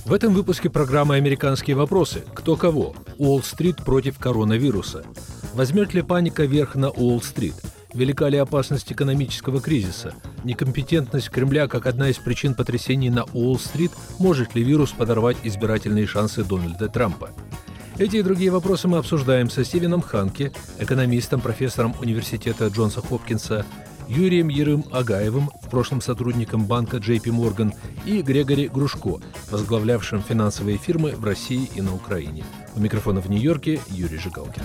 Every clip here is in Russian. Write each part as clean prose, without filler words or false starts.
В этом выпуске программы «Американские вопросы». Кто кого? Уолл-стрит против коронавируса. Возьмет ли паника верх на Уолл-стрит? Велика ли опасность экономического кризиса? Некомпетентность Кремля как одна из причин потрясений на Уолл-стрит? Может ли вирус подорвать избирательные шансы Дональда Трампа? Эти и другие вопросы мы обсуждаем со Стивеном Ханке, экономистом, профессором университета Джонса Хопкинса, Юрием Ерым-Агаевым, в прошлом сотрудником банка JP Morgan, и Грегори Грушко, возглавлявшим финансовые фирмы в России и на Украине. У микрофона в Нью-Йорке Юрий Жигалкин.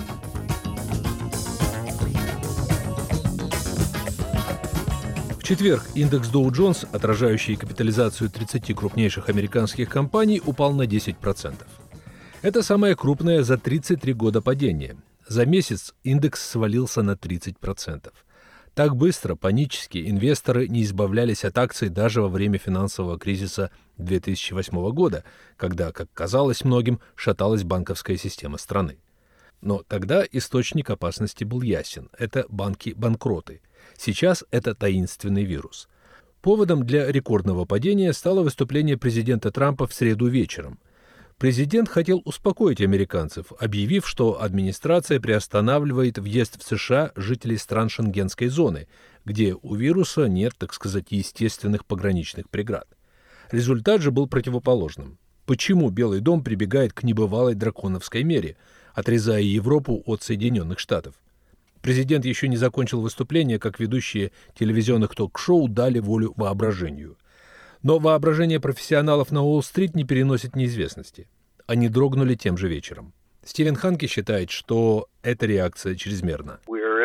В четверг индекс Dow Jones, отражающий капитализацию 30 крупнейших американских компаний, упал на 10%. Это самое крупное за 33 года падение. За месяц индекс свалился на 30%. Так быстро, панически, инвесторы не избавлялись от акций даже во время финансового кризиса 2008 года, когда, как казалось многим, шаталась банковская система страны. Но тогда источник опасности был ясен – это банки-банкроты. Сейчас это таинственный вирус. Поводом для рекордного падения стало выступление президента Трампа в среду вечером. Президент хотел успокоить американцев, объявив, что администрация приостанавливает въезд в США жителей стран Шенгенской зоны, где у вируса нет, так сказать, естественных пограничных преград. Результат же был противоположным. Почему Белый дом прибегает к небывалой драконовской мере, отрезая Европу от Соединенных Штатов? Президент еще не закончил выступление, как ведущие телевизионных ток-шоу дали волю воображению. Но воображение профессионалов на Уолл-стрит не переносит неизвестности. Они дрогнули тем же вечером. Стивен Ханке считает, что эта реакция чрезмерна.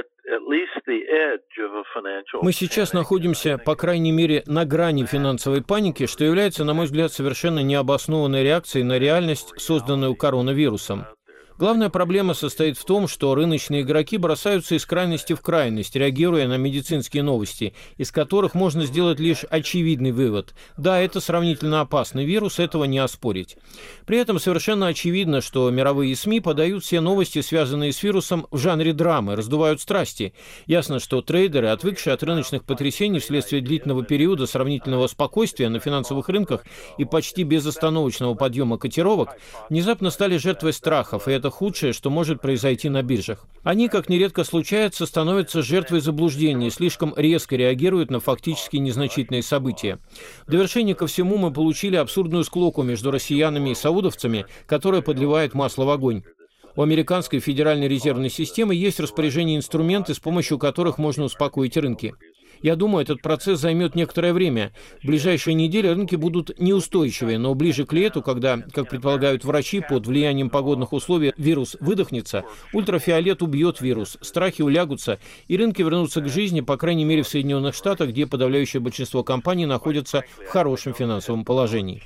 Мы сейчас находимся, по крайней мере, на грани финансовой паники, что является, на мой взгляд, совершенно необоснованной реакцией на реальность, созданную коронавирусом. Главная проблема состоит в том, что рыночные игроки бросаются из крайности в крайность, реагируя на медицинские новости, из которых можно сделать лишь очевидный вывод. Да, это сравнительно опасный вирус, этого не оспорить. При этом совершенно очевидно, что мировые СМИ подают все новости, связанные с вирусом, в жанре драмы, раздувают страсти. Ясно, что трейдеры, отвыкшие от рыночных потрясений вследствие длительного периода сравнительного спокойствия на финансовых рынках и почти безостановочного подъема котировок, внезапно стали жертвой страхов, и это худшее, что может произойти на биржах. Они, как нередко случается, становятся жертвой заблуждений, слишком резко реагируют на фактически незначительные события. В довершение ко всему мы получили абсурдную склоку между россиянами и саудовцами, которая подливает масло в огонь. У американской федеральной резервной системы есть распоряжение инструменты, с помощью которых можно успокоить рынки. Я думаю, этот процесс займет некоторое время. В ближайшие недели рынки будут неустойчивые, но ближе к лету, когда, как предполагают врачи, под влиянием погодных условий вирус выдохнется, ультрафиолет убьет вирус, страхи улягутся, и рынки вернутся к жизни, по крайней мере в Соединенных Штатах, где подавляющее большинство компаний находятся в хорошем финансовом положении.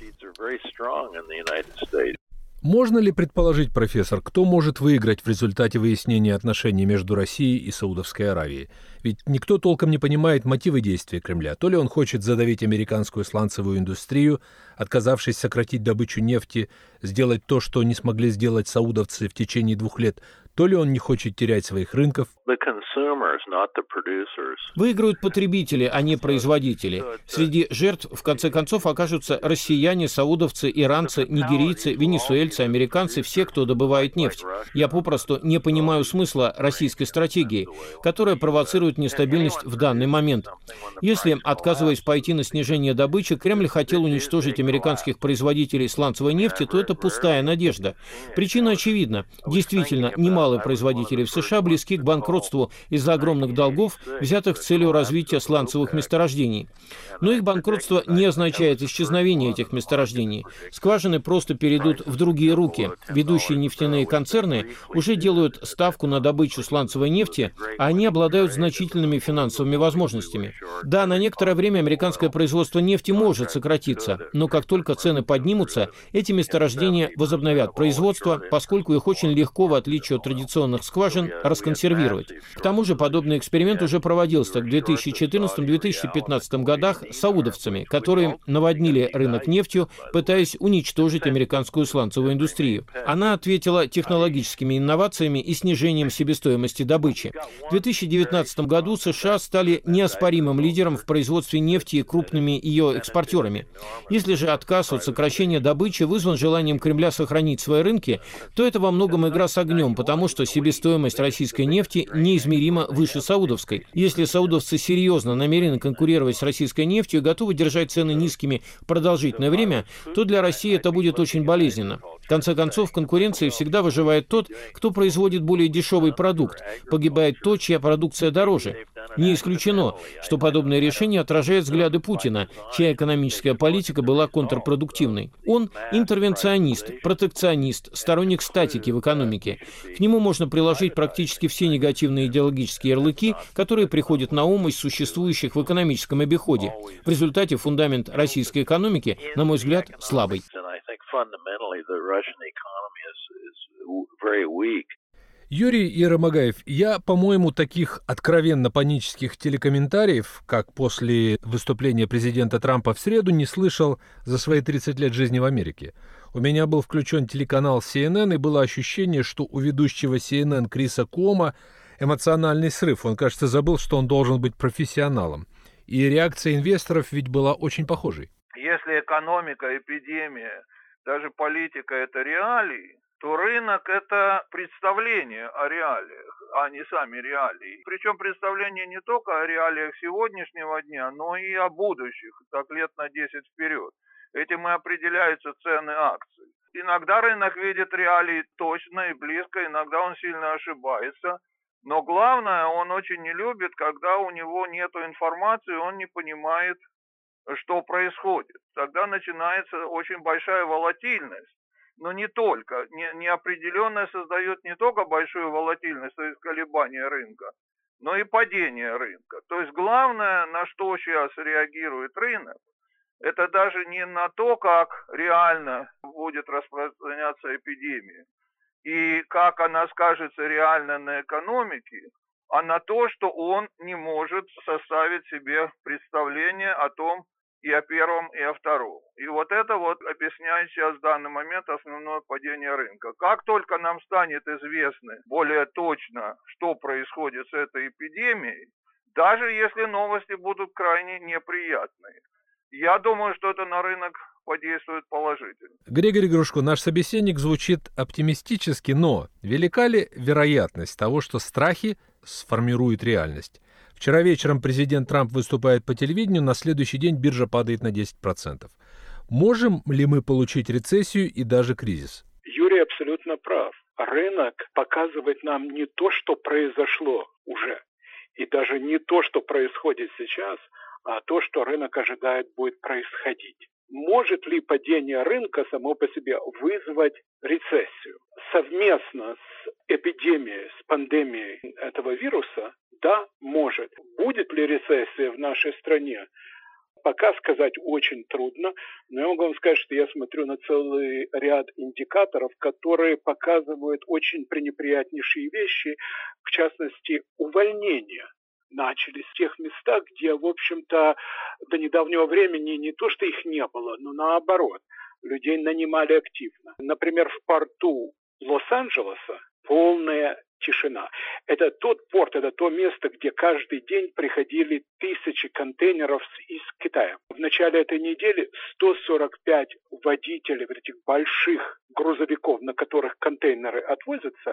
Можно ли предположить, профессор, кто может выиграть в результате выяснения отношений между Россией и Саудовской Аравией? Ведь никто толком не понимает мотивы действия Кремля. То ли он хочет задавить американскую сланцевую индустрию, отказавшись сократить добычу нефти, сделать то, что не смогли сделать саудовцы в течение 2 лет, то ли он не хочет терять своих рынков. Выиграют потребители, а не производители. Среди жертв, в конце концов, окажутся россияне, саудовцы, иранцы, нигерийцы, венесуэльцы, американцы, все, кто добывает нефть. Я попросту не понимаю смысла российской стратегии, которая провоцирует нестабильность в данный момент. Если, отказываясь пойти на снижение добычи, Кремль хотел уничтожить американских производителей сланцевой нефти, то это пустая надежда. Причина очевидна. Действительно, немало производители в США близки к банкротству из-за огромных долгов, взятых с целью развития сланцевых месторождений. Но их банкротство не означает исчезновение этих месторождений. Скважины просто перейдут в другие руки. Ведущие нефтяные концерны уже делают ставку на добычу сланцевой нефти, а они обладают значительными финансовыми возможностями. Да, на некоторое время американское производство нефти может сократиться, но как только цены поднимутся, эти месторождения возобновят производство, поскольку их очень легко, в отличие от традиционных скважин, расконсервировать. работать. К тому же подобный эксперимент уже проводился в 2014-2015 годах саудовцами, которые наводнили рынок нефтью, пытаясь уничтожить американскую сланцевую индустрию. Она ответила технологическими инновациями и снижением себестоимости добычи. В 2019 году США стали неоспоримым лидером в производстве нефти и крупными ее экспортерами. Если же отказ от сокращения добычи вызван желанием Кремля сохранить свои рынки, то это во многом игра с огнем, потому что себестоимость российской нефти неизмеримо выше саудовской. Если саудовцы серьезно намерены конкурировать с российской нефтью и готовы держать цены низкими продолжительное время, то для России это будет очень болезненно. В конце концов, в конкуренции всегда выживает тот, кто производит более дешевый продукт. Погибает тот, чья продукция дороже. Не исключено, что подобное решение отражает взгляды Путина, чья экономическая политика была контрпродуктивной. Он интервенционист, протекционист, сторонник статики в экономике. К нему можно приложить практически все негативные идеологические ярлыки, которые приходят на ум из существующих в экономическом обиходе. В результате фундамент российской экономики, на мой взгляд, слабый. Юрий Еромагаев, я, по-моему, таких откровенно панических телекомментариев, как после выступления президента Трампа в среду, не слышал за свои 30 лет жизни в Америке. У меня был включен телеканал CNN, и было ощущение, что у ведущего CNN Криса Кома эмоциональный срыв. Он, кажется, забыл, что он должен быть профессионалом. И реакция инвесторов ведь была очень похожей. Если экономика, эпидемия, даже политика – это реалии, то рынок – это представление о реалиях, а не сами реалии. Причем представление не только о реалиях сегодняшнего дня, но и о будущих, так лет на 10 вперед. Этим и определяются цены акций. Иногда рынок видит реалии точно и близко, иногда он сильно ошибается. Но главное, он очень не любит, когда у него нет информации, он не понимает, что происходит. Тогда начинается очень большая волатильность. Но не только. Неопределенность создает не только большую волатильность, то есть колебания рынка, но и падение рынка. То есть главное, на что сейчас реагирует рынок, это даже не на то, как реально будет распространяться эпидемия и как она скажется реально на экономике, а на то, что он не может составить себе представление о том, и о первом, и о втором. И вот это вот объясняет сейчас в данный момент основное падение рынка. Как только нам станет известно более точно, что происходит с этой эпидемией, даже если новости будут крайне неприятные, я думаю, что это на рынок подействует положительно. Григорий Грушко, наш собеседник, звучит оптимистически, но велика ли вероятность того, что страхи сформируют реальность? Вчера вечером президент Трамп выступает по телевидению, на следующий день биржа падает на 10%. Можем ли мы получить рецессию и даже кризис? Юрий абсолютно прав. Рынок показывает нам не то, что произошло уже, и даже не то, что происходит сейчас, а то, что рынок ожидает будет происходить. Может ли падение рынка само по себе вызвать рецессию? Совместно с эпидемией, с пандемией этого вируса, да, может. Будет ли рецессия в нашей стране? Пока сказать очень трудно, но я могу вам сказать, что я смотрю на целый ряд индикаторов, которые показывают очень пренеприятнейшие вещи, в частности, увольнения начались в тех местах, где, в общем-то, до недавнего времени не то, что их не было, но наоборот, людей нанимали активно. Например, в порту Лос-Анджелеса полная тишина. Это тот порт, это то место, где каждый день приходили тысячи контейнеров из Китая. В начале этой недели 145 водителей этих больших грузовиков, на которых контейнеры отвозятся,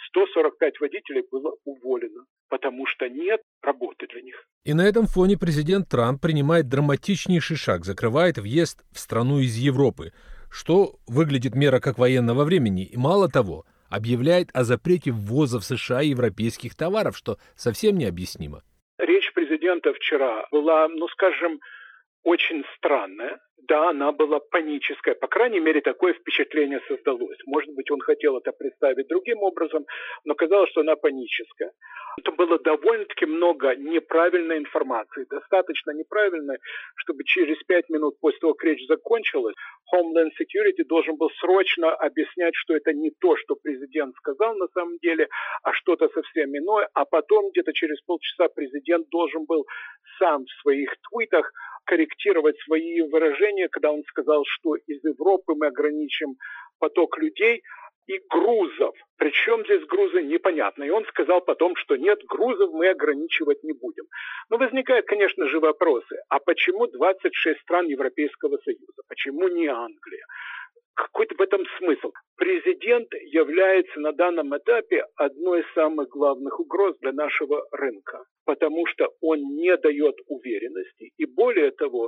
145 водителей было уволено, потому что нет работы для них. И на этом фоне президент Трамп принимает драматичнейший шаг, закрывает въезд в страну из Европы, что выглядит мера как военного времени, и мало того, объявляет о запрете ввоза в США европейских товаров, что совсем необъяснимо. Речь президента вчера была, скажем, очень странная. Да, она была паническая. По крайней мере, такое впечатление создалось. Может быть, он хотел это представить другим образом, но казалось, что она паническая. Это было довольно-таки много неправильной информации. Достаточно неправильной, чтобы через 5 минут после того, как речь закончилась, Homeland Security должен был срочно объяснять, что это не то, что президент сказал на самом деле, а что-то совсем иное. А потом где-то через полчаса президент должен был сам в своих твитах корректировать свои выражения, когда он сказал, что из Европы мы ограничим поток людей и грузов. Причем здесь грузы, непонятно. И он сказал потом, что нет, грузов мы ограничивать не будем. Но возникают, конечно же, вопросы. А почему 26 стран Европейского Союза? Почему не Англия? Какой-то в этом смысл. Президент является на данном этапе одной из самых главных угроз для нашего рынка, потому что он не дает уверенности, и более того,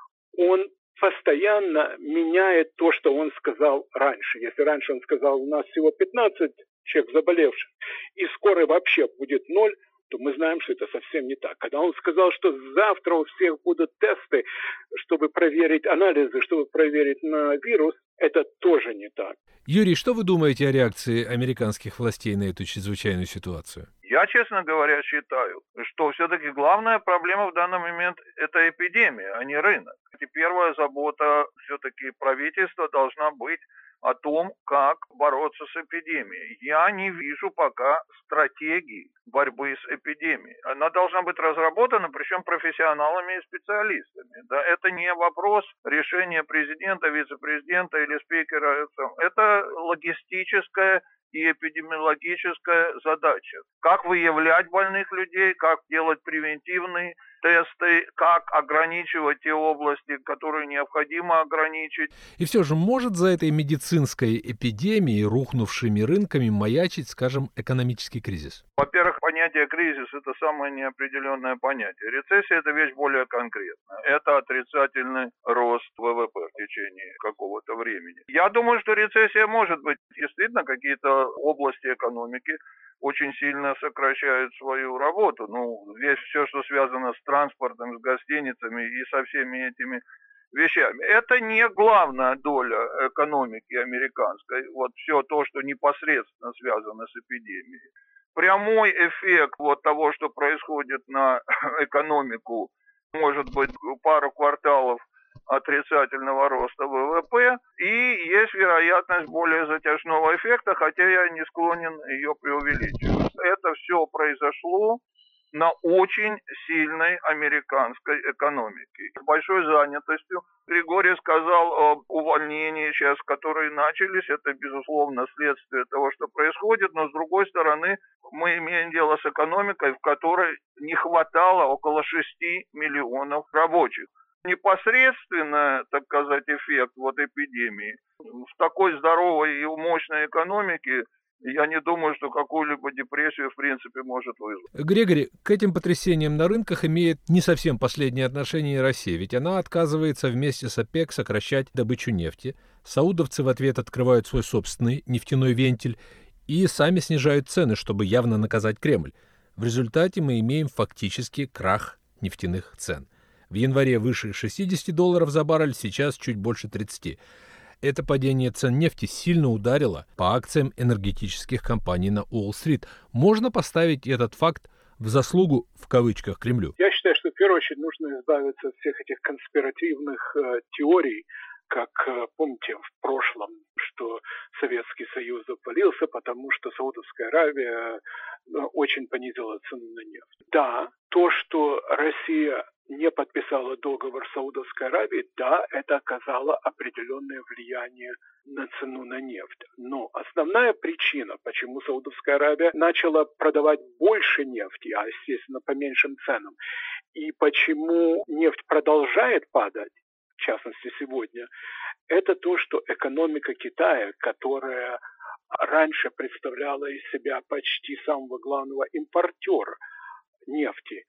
он постоянно меняет то, что он сказал раньше. Если раньше он сказал, у нас всего 15 человек заболевших, и скоро вообще будет 0, то мы знаем, что это совсем не так. Когда он сказал, что завтра у всех будут тесты, чтобы проверить анализы, чтобы проверить на вирус, это тоже не так. Юрий, что вы думаете о реакции американских властей на эту чрезвычайную ситуацию? Я, честно говоря, считаю, что все-таки главная проблема в данный момент – это эпидемия, а не рынок. И первая забота все-таки правительства должна быть о том, как бороться с эпидемией. Я не вижу пока стратегии борьбы с эпидемией. Она должна быть разработана, причем профессионалами и специалистами. Да, это не вопрос решения президента, вице-президента или спикера. Это логистическая и эпидемиологическая задача. Как выявлять больных людей, как делать превентивные тесты, как ограничивать те области, которые необходимо ограничить. И все же может за этой медицинской эпидемией, рухнувшими рынками, маячить, скажем, экономический кризис? Во-первых, понятие кризис – это самое неопределенное понятие. Рецессия – это вещь более конкретная. Это отрицательный рост ВВП в течение какого-то времени. Я думаю, что рецессия может быть. Действительно, какие-то области экономики очень сильно сокращают свою работу. Весь все, что связано с транспортом, с гостиницами и со всеми этими вещами. Это не главная доля экономики американской. Вот все то, что непосредственно связано с эпидемией. Прямой эффект того, что происходит на экономику, может быть пару кварталов отрицательного роста ВВП, и есть вероятность более затяжного эффекта, хотя я не склонен ее преувеличивать. Это все произошло на очень сильной американской экономике. С большой занятостью. Григорий сказал об увольнении сейчас, которые начались. Это, безусловно, следствие того, что происходит. Но, с другой стороны, мы имеем дело с экономикой, в которой не хватало около 6 миллионов рабочих. Непосредственно, так сказать, эффект эпидемии в такой здоровой и мощной экономике, я не думаю, что какую-либо депрессию, в принципе, может вызвать. Григорий, к этим потрясениям на рынках имеет не совсем последнее отношение Россия, ведь она отказывается вместе с ОПЕК сокращать добычу нефти. Саудовцы в ответ открывают свой собственный нефтяной вентиль и сами снижают цены, чтобы явно наказать Кремль. В результате мы имеем фактически крах нефтяных цен. В январе выше $60 за баррель, сейчас чуть больше 30. Это падение цен нефти сильно ударило по акциям энергетических компаний на Уолл-стрит. Можно поставить этот факт в заслугу, в кавычках, Кремлю? Я считаю, что в первую очередь нужно избавиться от всех этих конспиративных теорий, как, помните, в прошлом, что Советский Союз обвалился, потому что Саудовская Аравия очень понизила цену на нефть. Да, то, что Россия не подписала договор с Саудовской Аравией, да, это оказало определенное влияние на цену на нефть. Но основная причина, почему Саудовская Аравия начала продавать больше нефти, а, естественно, по меньшим ценам, и почему нефть продолжает падать, в частности сегодня, это то, что экономика Китая, которая раньше представляла из себя почти самого главного импортера нефти,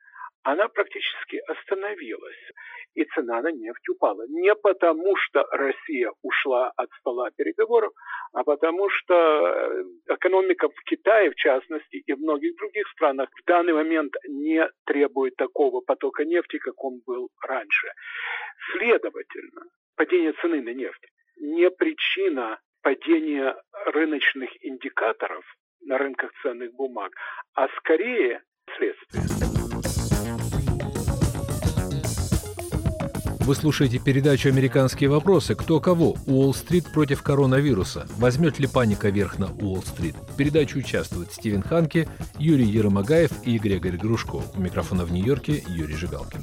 она практически остановилась. И цена на нефть упала. Не потому, что Россия ушла от стола переговоров, а потому что экономика в Китае, в частности, и в многих других странах в данный момент не требует такого потока нефти, как он был раньше. Следовательно, падение цены на нефть не причина падения рыночных индикаторов на рынках ценных бумаг, а скорее следствие. Вы слушаете передачу «Американские вопросы». Кто кого? Уолл-стрит против коронавируса. Возьмет ли паника верх на Уолл-стрит? В передаче участвуют Стивен Ханке, Юрий Еромагаев и Грегори Грушко. У микрофона в Нью-Йорке Юрий Жигалкин.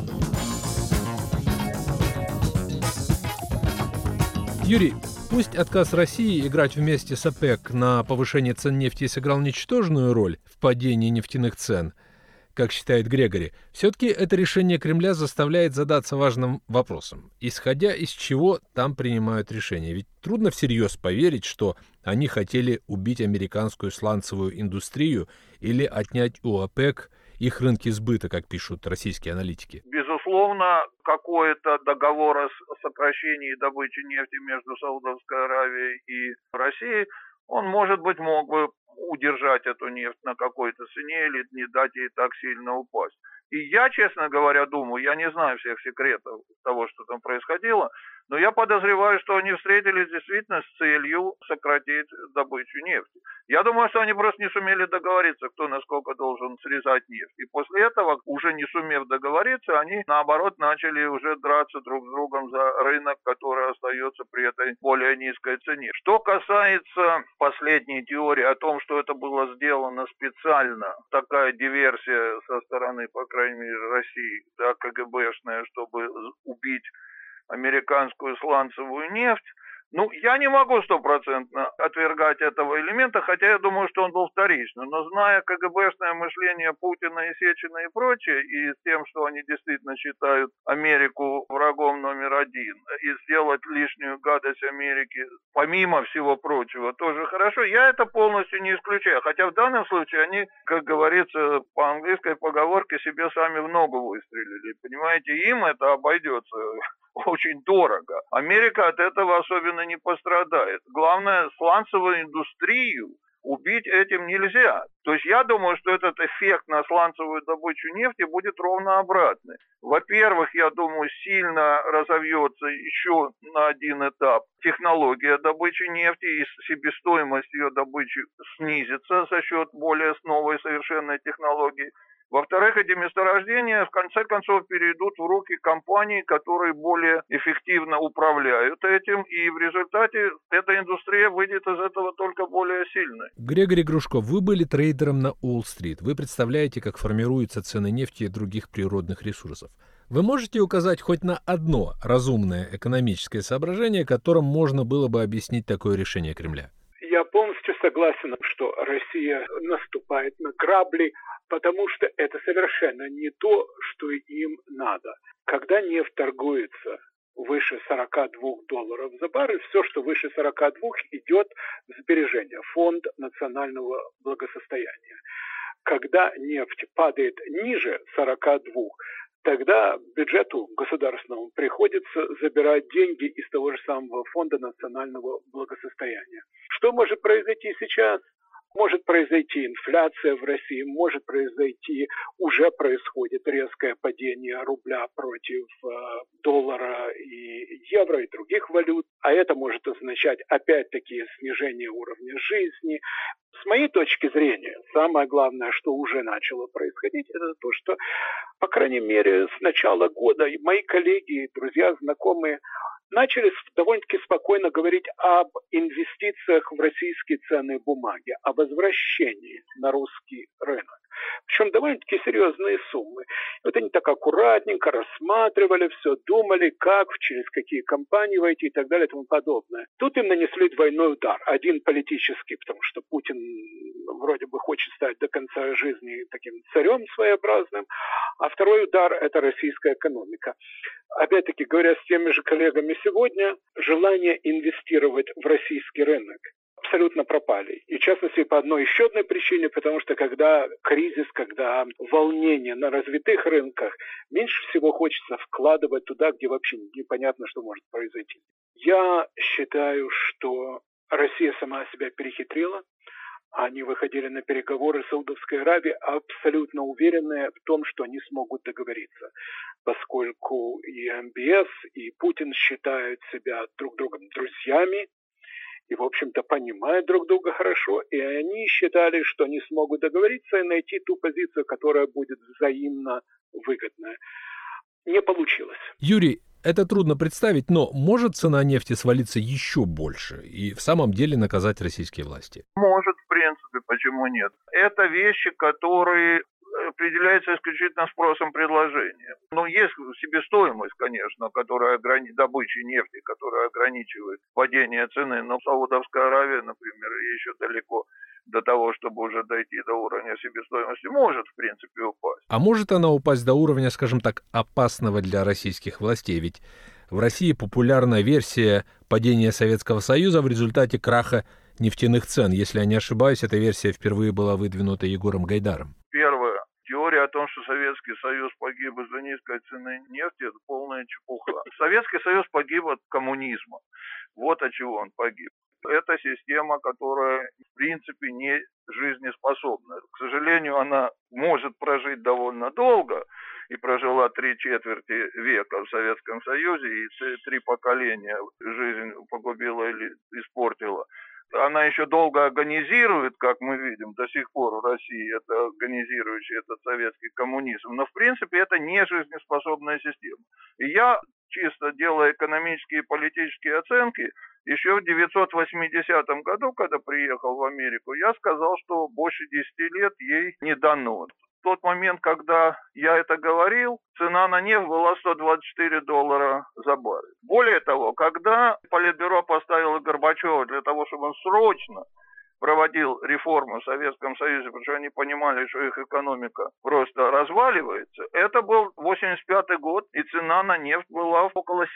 Юрий, пусть отказ России играть вместе с ОПЕК на повышение цен нефти сыграл ничтожную роль в падении нефтяных цен, как считает Грегори, все-таки это решение Кремля заставляет задаться важным вопросом. Исходя из чего там принимают решения? Ведь трудно всерьез поверить, что они хотели убить американскую сланцевую индустрию или отнять у ОПЕК их рынки сбыта, как пишут российские аналитики. Безусловно, какой-то договор о сокращении добычи нефти между Саудовской Аравией и Россией, он, может быть, мог бы удержать эту нефть на какой-то цене или не дать ей так сильно упасть. И я, честно говоря, думаю, я не знаю всех секретов того, что там происходило, но я подозреваю, что они встретились действительно с целью сократить добычу нефти. Я думаю, что они просто не сумели договориться, кто насколько должен срезать нефть. И после этого, уже не сумев договориться, они, наоборот, начали уже драться друг с другом за рынок, который остается при этой более низкой цене. Что касается последней теории о том, что это было сделано специально, такая диверсия со стороны, по крайней мере, России, да, КГБшная, чтобы убить американскую сланцевую нефть, я не могу стопроцентно отвергать этого элемента, хотя я думаю, что он был вторичным. Но зная КГБшное мышление Путина и Сечина и прочее, и с тем, что они действительно считают Америку врагом номер один, и сделать лишнюю гадость Америке, помимо всего прочего, тоже хорошо, я это полностью не исключаю. Хотя в данном случае они, как говорится по английской поговорке, себе сами в ногу выстрелили. Понимаете, им это обойдется очень дорого. Америка от этого особенно не пострадает. Главное, сланцевую индустрию убить этим нельзя. То есть я думаю, что этот эффект на сланцевую добычу нефти будет ровно обратный. Во-первых, я думаю, сильно разовьется еще на один этап технология добычи нефти, и себестоимость ее добычи снизится за счет более новой совершенной технологии. Во-вторых, эти месторождения в конце концов перейдут в руки компаний, которые более эффективно управляют этим, и в результате эта индустрия выйдет из этого только более сильной. Грегори Грушко, вы были трейдером на Уолл-стрит. Вы представляете, как формируются цены нефти и других природных ресурсов. Вы можете указать хоть на одно разумное экономическое соображение, которым можно было бы объяснить такое решение Кремля? Я полностью согласен, что Россия наступает на грабли, потому что это совершенно не то, что им надо. Когда нефть торгуется выше $42 за баррель, все, что выше 42, идет в сбережения, фонд национального благосостояния. Когда нефть падает ниже 42, тогда бюджету государственному приходится забирать деньги из того же самого фонда национального благосостояния. Что может произойти сейчас? Может произойти инфляция в России, может произойти, уже происходит резкое падение рубля против доллара и евро и других валют, а это может означать опять-таки снижение уровня жизни. С моей точки зрения, самое главное, что уже начало происходить, это то, что, по крайней мере, с начала года мои коллеги, друзья, знакомые начали довольно-таки спокойно говорить об инвестициях в российские ценные бумаги, о возвращении на русский рынок. Причем довольно-таки серьезные суммы. И вот они так аккуратненько рассматривали все, думали, как, через какие компании войти и так далее и тому подобное. Тут им нанесли двойной удар. Один политический, потому что Путин вроде бы хочет стать до конца жизни таким царем своеобразным, а второй удар – это российская экономика. Опять-таки, говоря с теми же коллегами сегодня, желание инвестировать в российский рынок абсолютно пропали. И в частности по еще одной причине, потому что когда кризис, когда волнение на развитых рынках, меньше всего хочется вкладывать туда, где вообще непонятно, что может произойти. Я считаю, что Россия сама себя перехитрила. Они выходили на переговоры с Саудовской Аравией абсолютно уверенные в том, что они смогут договориться, поскольку и МБС, и Путин считают себя друг другом друзьями и, в общем-то, понимают друг друга хорошо, и они считали, что они смогут договориться и найти ту позицию, которая будет взаимно выгодная. Не получилось. Юрий, это трудно представить, но может цена нефти свалиться еще больше и в самом деле наказать российские власти? Может, в принципе, почему нет? Это вещи, которые определяются исключительно спросом предложения. Но есть себестоимость, конечно, которая добычи нефти, которая ограничивает падение цены. Но Саудовская Аравия, например, еще далеко до того, чтобы уже дойти до уровня себестоимости, может, в принципе, упасть. А может она упасть до уровня, скажем так, опасного для российских властей? Ведь в России популярна версия падения Советского Союза в результате краха нефтяных цен. Если я не ошибаюсь, эта версия впервые была выдвинута Егором Гайдаром. Первое. Теория о том, что Советский Союз погиб из-за низкой цены нефти, это полная чепуха. Советский Союз погиб от коммунизма. Вот от чего он погиб. Это система, которая, в принципе, не жизнеспособна. К сожалению, она может прожить довольно долго, и прожила 3/4 века в Советском Союзе, и 3 поколения жизнь погубила или испортила. Она еще долго агонизирует, как мы видим, до сих пор в России, это агонизирующий этот советский коммунизм. Но, в принципе, это не жизнеспособная система. И я, чисто делая экономические и политические оценки, еще в 1980 году, когда приехал в Америку, я сказал, что больше 10 лет ей не дано. В тот момент, когда я это говорил, цена на нефть была $124 за баррель. Более того, когда Политбюро поставило Горбачева для того, чтобы он срочно проводил реформы в Советском Союзе, потому что они понимали, что их экономика просто разваливается, это был 1985 год, и цена на нефть была около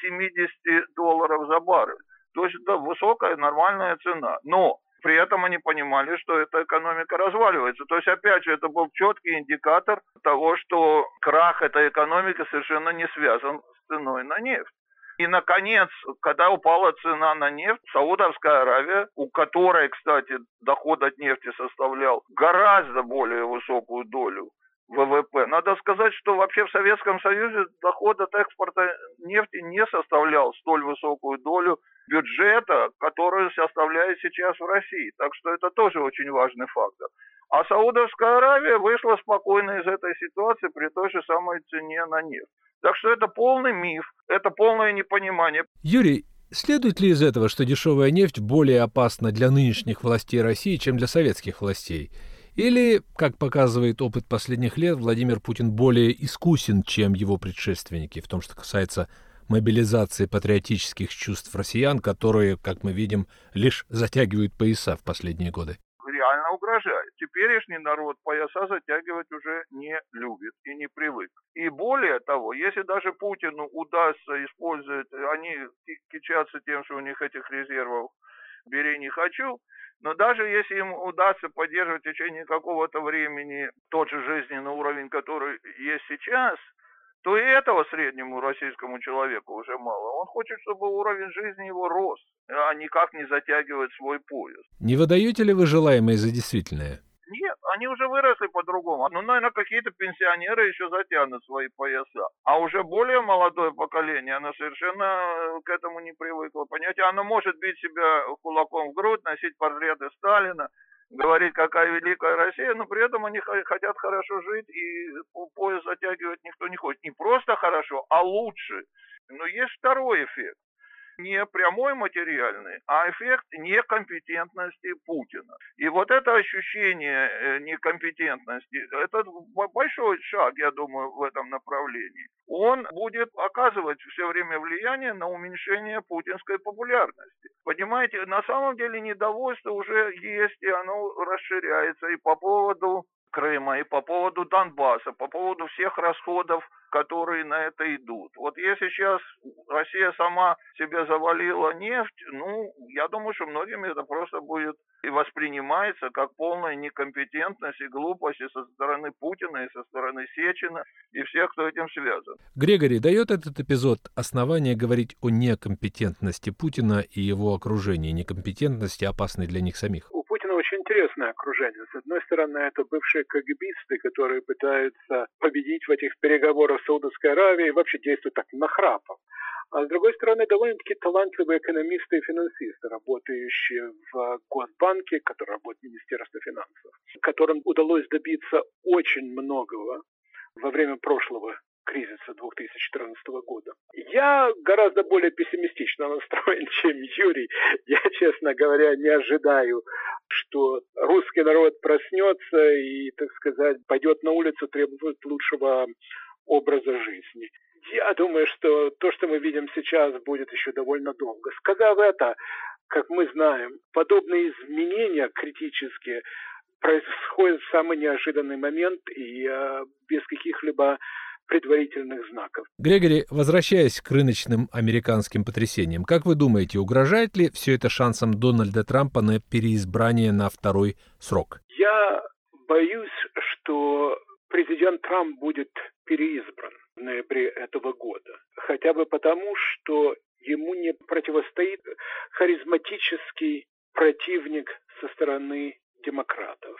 $70 за баррель. То есть это высокая, нормальная цена. Но при этом они понимали, что эта экономика разваливается. То есть, опять же, это был четкий индикатор того, что крах этой экономики совершенно не связан с ценой на нефть. И, наконец, когда упала цена на нефть, Саудовская Аравия, у которой, кстати, доход от нефти составлял гораздо более высокую долю ВВП. Надо сказать, что вообще в Советском Союзе доход от экспорта нефти не составлял столь высокую долю бюджета, которую составляет сейчас в России. Так что это тоже очень важный фактор. А Саудовская Аравия вышла спокойно из этой ситуации при той же самой цене на нефть. Так что это полный миф, это полное непонимание. Юрий, следует ли из этого, что дешевая нефть более опасна для нынешних властей России, чем для советских властей? Или, как показывает опыт последних лет, Владимир Путин более искусен, чем его предшественники в том, что касается мобилизации патриотических чувств россиян, которые, как мы видим, лишь затягивают пояса в последние годы? Реально угрожает. Теперешний народ пояса затягивать уже не любит и не привык. И более того, если даже Путину удастся использовать, они кичатся тем, что у них этих резервов бери не хочу, но даже если им удастся поддерживать в течение какого-то времени тот же жизненный уровень, который есть сейчас, то и этого среднему российскому человеку уже мало. Он хочет, чтобы уровень жизни его рос, а никак не затягивать свой пояс. Не выдаете ли вы желаемое за действительное? Нет, они уже выросли по-другому. Ну, наверное, какие-то пенсионеры еще затянут свои пояса. А уже более молодое поколение, оно совершенно к этому не привыкло. Понимаете, оно может бить себя кулаком в грудь, носить портреты Сталина, говорить, какая великая Россия, но при этом они хотят хорошо жить, и пояс затягивать никто не хочет. Не просто хорошо, а лучше. Но есть второй эффект. Не прямой материальный, а эффект некомпетентности Путина. И вот это ощущение некомпетентности, это большой шаг, я думаю, в этом направлении. Он будет оказывать все время влияние на уменьшение путинской популярности. Понимаете, на самом деле недовольство уже есть, и оно расширяется и по поводу Крыма, и по поводу Донбасса, по поводу всех расходов, которые на это идут. Вот если сейчас Россия сама себе завалила нефть, я думаю, что многими это просто будет и воспринимается как полная некомпетентность и глупость и со стороны Путина, и со стороны Сечина, и всех, кто этим связан. Грегори, дает этот эпизод основание говорить о некомпетентности Путина и его окружения, некомпетентности, опасной для них самих? У Путина очень интересное окружение. С одной стороны, это бывшие КГБисты, которые пытаются победить в этих переговорах с Саудовской Аравией и вообще действуют так нахрапом. А с другой стороны, довольно-таки талантливые экономисты и финансисты, работающие в Госбанке, которые работают в Министерстве финансов, которым удалось добиться очень многого во время прошлого кризиса 2014 года. Я гораздо более пессимистично настроен, чем Юрий. Я, честно говоря, не ожидаю, что русский народ проснется и, так сказать, пойдет на улицу, требует лучшего образа жизни. Я думаю, что то, что мы видим сейчас, будет еще довольно долго. Сказав это, как мы знаем, подобные изменения критические происходят в самый неожиданный момент и без каких-либо предварительных знаков. Грегори, возвращаясь к рыночным американским потрясениям, как вы думаете, угрожает ли все это шансом Дональда Трампа на переизбрание на второй срок? Я боюсь, что президент Трамп будет переизбран в ноябре этого года. Хотя бы потому, что ему не противостоит харизматический противник со стороны демократов.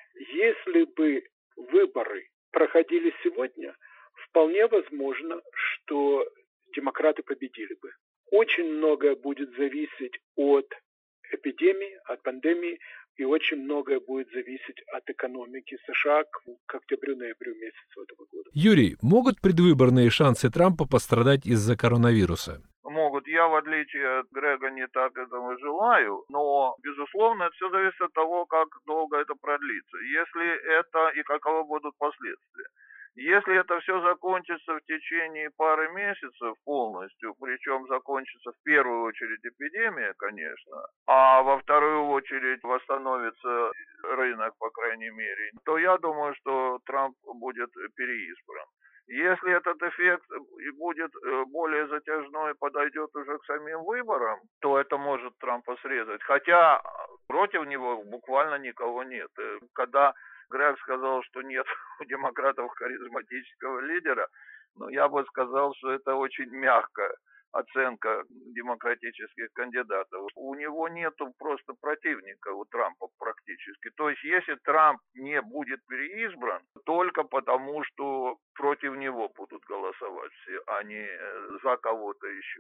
Если бы выборы проходили сегодня, вполне возможно, что демократы победили бы. Очень многое будет зависеть от эпидемии, от пандемии, и очень многое будет зависеть от экономики США к октябрю-ноябрю месяцу этого года. Юрий, могут предвыборные шансы Трампа пострадать из-за коронавируса? Могут. Я, в отличие от Грега, не так этого желаю, но, безусловно, это все зависит от того, как долго это продлится. Если это и каковы будут последствия. Если это все закончится в течение пары месяцев полностью, причем закончится в первую очередь эпидемия, конечно, а во вторую очередь восстановится рынок, по крайней мере, то я думаю, что Трамп будет переизбран. Если этот эффект будет более затяжной, подойдет уже к самим выборам, то это может Трампа срезать. Хотя против него буквально никого нет. Когда Грег сказал, что нет у демократов харизматического лидера, но я бы сказал, что это очень мягкая оценка демократических кандидатов. У него нету просто противника, у Трампа практически. То есть, если Трамп не будет переизбран, только потому, что против него будут голосовать все, а не за кого-то еще.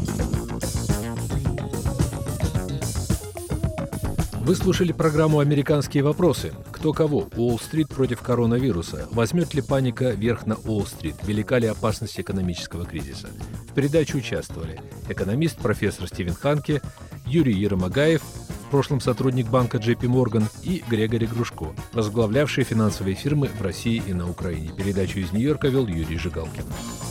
Вы слушали программу «Американские вопросы». Кто кого? Уолл-стрит против коронавируса. Возьмет ли паника верх на Уолл-стрит? Велика ли опасность экономического кризиса? В передаче участвовали экономист, профессор Стивен Ханке, Юрий Еромагаев, в прошлом сотрудник банка JP Morgan, и Грегори Грушко, возглавлявший финансовые фирмы в России и на Украине. Передачу из Нью-Йорка вел Юрий Жигалкин.